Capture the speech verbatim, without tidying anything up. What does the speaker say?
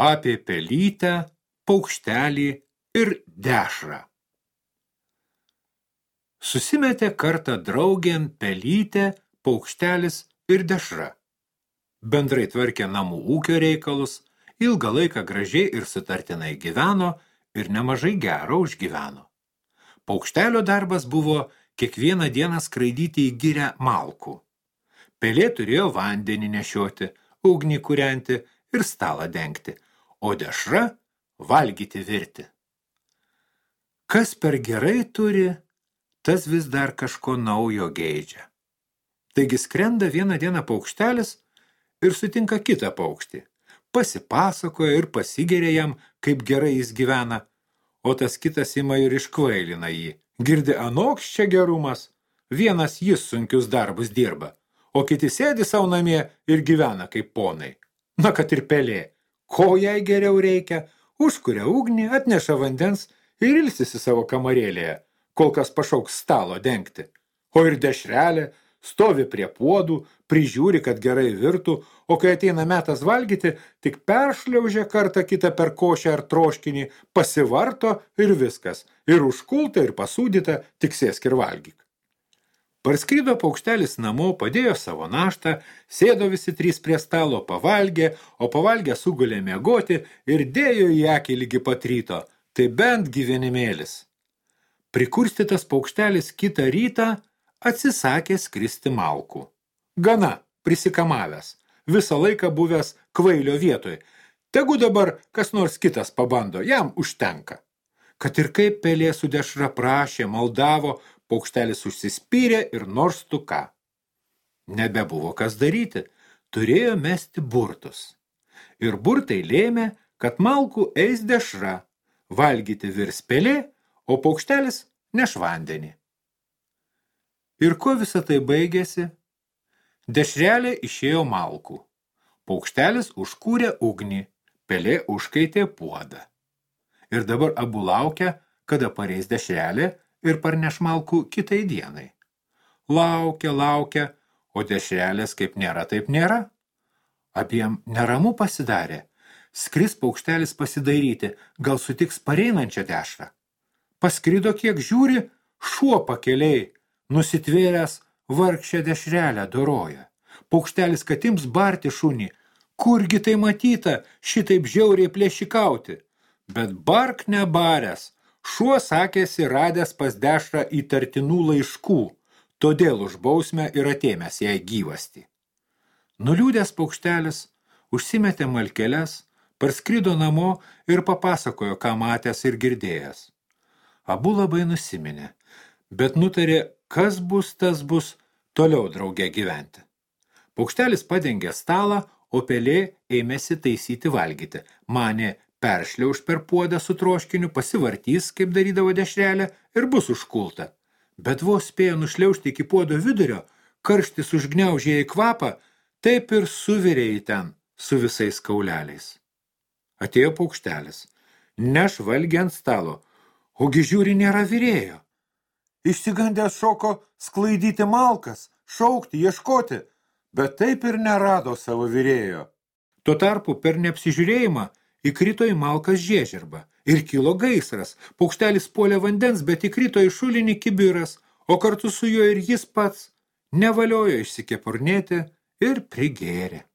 apie pelytę, paukštelį ir dešrą. Susimetė kartą draugėn pelytė, paukštelis ir dešra. Bendrai tvarkė namų ūkio reikalus, ilgą laiką gražiai ir sutartinai gyveno ir nemažai gero užgyveno. Paukštelio darbas buvo kiekvieną dieną skraidyti į girią malkų. Pelė turėjo vandenį nešioti, ugnį kūrenti ir stalą dengti, o dešra valgyti virti. Kas per gerai turi, tas vis dar kažko naujo geidžia. Taigi skrenda vieną dieną paukštelis ir sutinka kitą paukštį. Pasipasakoja ir pasigeria jam, kaip gerai jis gyvena, o tas kitas ima ir iškvailina jį. Girdi anoks čia gerumas, vienas jis sunkius darbus dirba, o kiti sėdi savo namie ir gyvena kaip ponai. Na, kad ir pelė, ko jai geriau reikia, užkuria ugnį, atneša vandens ir ilsisi savo kamarėlėje, kol kas pašauks stalo dengti. O ir dešrelė stovi prie puodų, prižiūri, kad gerai virtų, o kai ateina metas valgyti, tik peršliaužia kartą kitą per košę ar troškinį, pasivarto ir viskas. Ir užkulta, ir pasūdyta, tik sėsk ir valgyk. Parskrido paukštelis namo, padėjo savo naštą, sėdo visi trys prie stalo, pavalgė, o pavalgė sugulė miegoti ir dėjo į akį lygi pat ryto. Tai bent gyvenimėlis. Prikurstytas paukštelis kitą rytą atsisakė skristi malkų. Gana, prisikamavęs, visą laiką buvęs kvailio vietoj. Tegu dabar kas nors kitas pabando, jam užtenka. Kad ir kaip pelė su dešra prašė, maldavo, paukštelis užsispyrė ir nors tu ką. Nebebuvo kas daryti, turėjo mesti burtus. Ir burtai lėmė, kad malkų eis dešra, valgyti virs pelė, o paukštelis neš vandenį. Ir kuo visą tai baigėsi? Dešrelė išėjo malkų. Paukštelis užkūrė ugnį, pelė užkaitė puodą. Ir dabar abu laukia, kada pareis dešrelė ir parneš malkų kitai dienai. Laukia, laukia, o dešrelės kaip nėra, taip nėra. Abiem neramu pasidarė. Skris paukštelis pasidairyti, gal sutiks pareinančią dešrą. Paskrido kiek žiūri, šuo pakeliai, nusitvėręs vargšę dešrelę doroja. Paukštelis katims barti šunį, kurgi tai matyta šitaip žiauriai plėšikauti. Bet bark nebaręs, šuo sakėsi radęs pas dešrą įtartinų laiškų, todėl už bausmę ir atėmęs jai gyvastį. Nuliūdęs paukštelis užsimetė malkeles, parskrido namo ir papasakojo, ką matęs ir girdėjęs. Abu labai nusiminė, bet nutarė, kas bus, tas bus, toliau drauge gyventi. Paukštelis padengė stalą, o pelė ėmėsi taisyti valgyti. Manė, peršliauš per puodą su troškiniu, pasivartys, kaip darydavo dešrelė, ir bus užkulta. Bet vos spėjo nušliaužti iki puodo vidurio, karštis užgniaužė į kvapą, taip ir suvirė į ten su visais kauleliais. Atėjo paukštelis, neš valgį ant stalo, ogi žiūri nėra virėjo. Išsigandęs šoko sklaidyti malkas, šaukti, ieškoti, bet taip ir nerado savo virėjo. Tuo tarpu per neapsižiūrėjimą įkrito į malkas žiežirbą ir kilo gaisras. Paukštelis puolė vandens, bet įkrito į šulinį kibiras, o kartu su juo ir jis pats nevaliojo išsikepurnėti ir prigėrė.